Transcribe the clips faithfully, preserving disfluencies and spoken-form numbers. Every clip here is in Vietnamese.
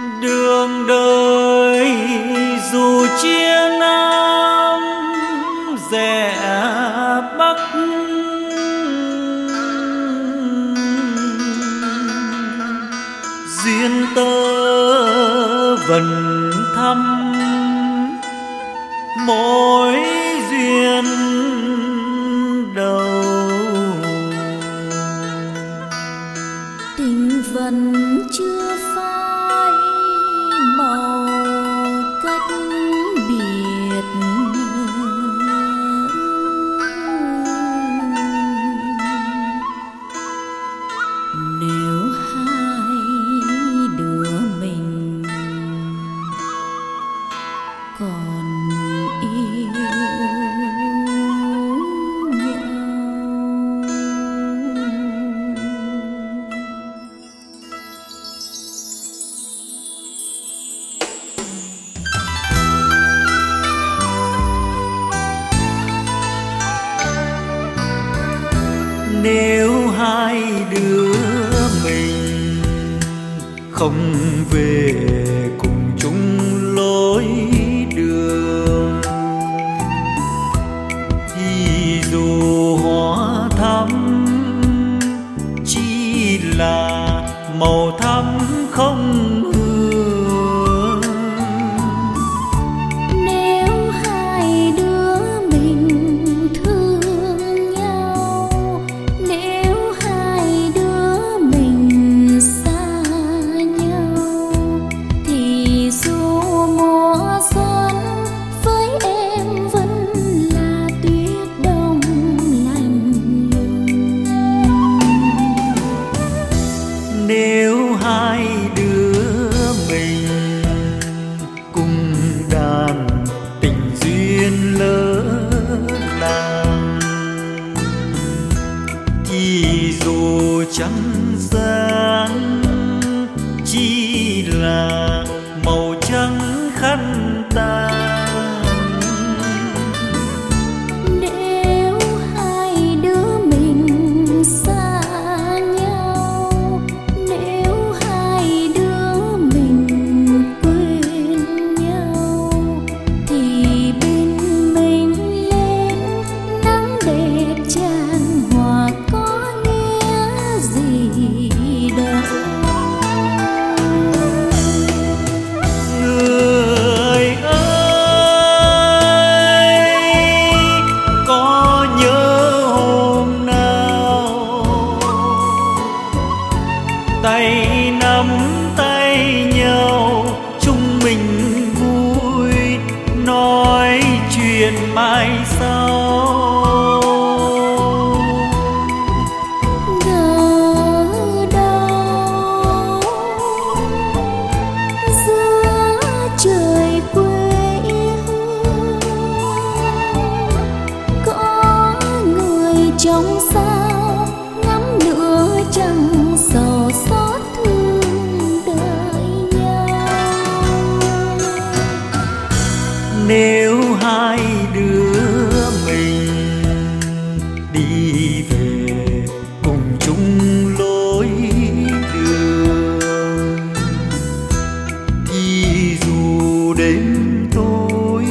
Đường đời dù chia nam rẽ bắc, duyên tơ vẫn thăm mỗi duyên đầu. Tình vẫn chưa phai màu cách biệt, nếu hai đứa mình còn yêu nhau. Nếu hai đứa mình không về cùng chung lối đường, thì dù hoa thắm chỉ là màu thắm không hương. Nếu hai đứa mình thương nhau, nếu hai đứa mình xa nhau, thì dù mùa xuân với em vẫn là tuyết đông lạnh lùng. Nếu hai đứa mình cùng đàn tình duyên lỡ làng, thì dù trắng sáng chỉ là màu trắng khăn tàn. Nếu hai đứa mình xa nhau, nếu hai đứa mình quên nhau, thì bên mình lên nắng đẹp chan hòa có nghĩa gì đâu. Người ơi, có nhớ hôm nào tay nắm tay nhau chúng mình vui nói chuyện mai sau. Ngờ đâu giữa trời quê hương có người trong sao ngắm lửa trăng sầu xót thương đợi nhau. Nếu hai đứa mình đi về cùng chung lối đường, thì dù đêm tối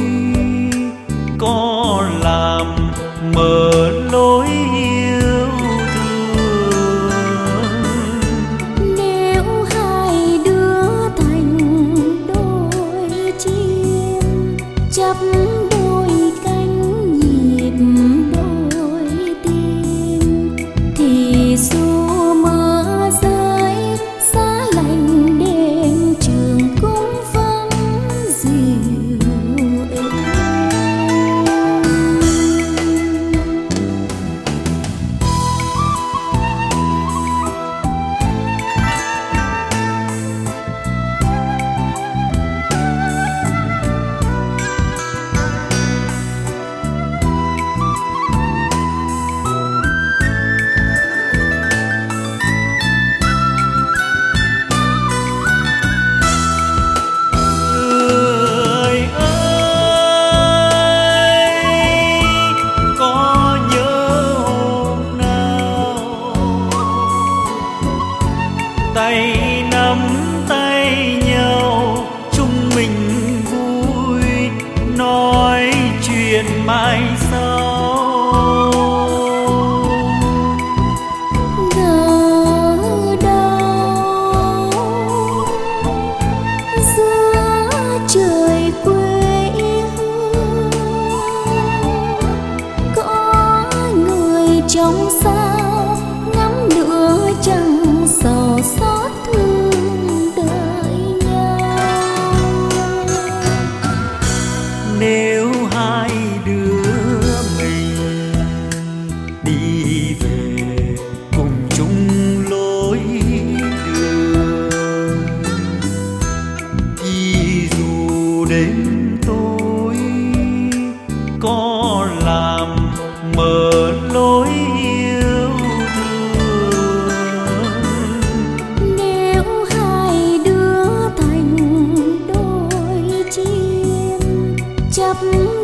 có làm mờ lối yêu thương, Nếu hai đứa thành đôi chim chắp đôi cánh nhịp đôi tim, thì dù mưa rơi giá lạnh đêm trường cũng vẫn dịu đêm tối có làm mờ lối yêu thương. Nếu hai đứa thành đôi chim chấp